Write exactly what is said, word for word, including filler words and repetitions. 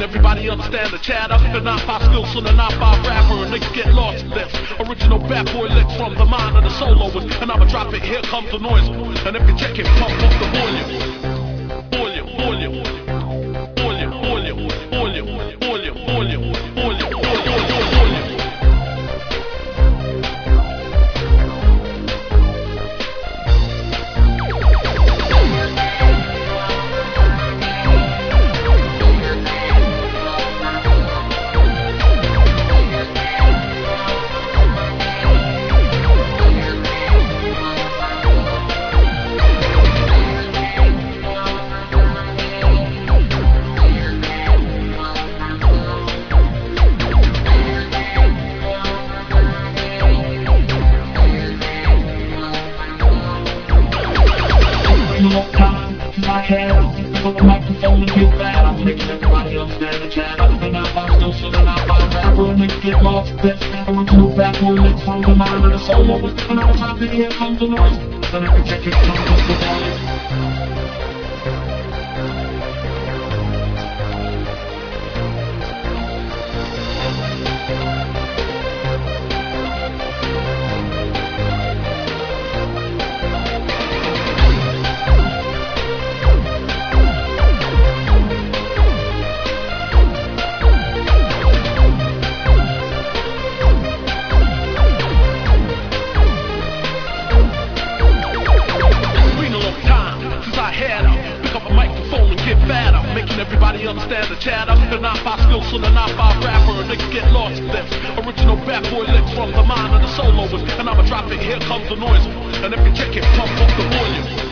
making everybody understand the chatter. The nine five skills from the nine five rapper, and niggas get lost in this. Original bad boy licks from the mind of the soloist, and I'ma drop it, here comes the noise. And if you check it, pump up the volume. Volume, volume, volume, volume, volume, volume, volume, volume, volume, volume. Long time since I had on the microphone and get bad. I'm making everybody understand the chatter. And I'm about still sitting out by rapper, and niggas get lost. This original bad boy licks from the mind of the soloist, and I'm top it, here comes the noise. And if you check it, come up the volume. Making everybody understand the chatter. The nine five skills from the nine five rapper, and niggas get lost in this. Original bad boy licks from the mind of the soloist, and I'ma drop it, here comes the noise. And if you check it, pump up the volume.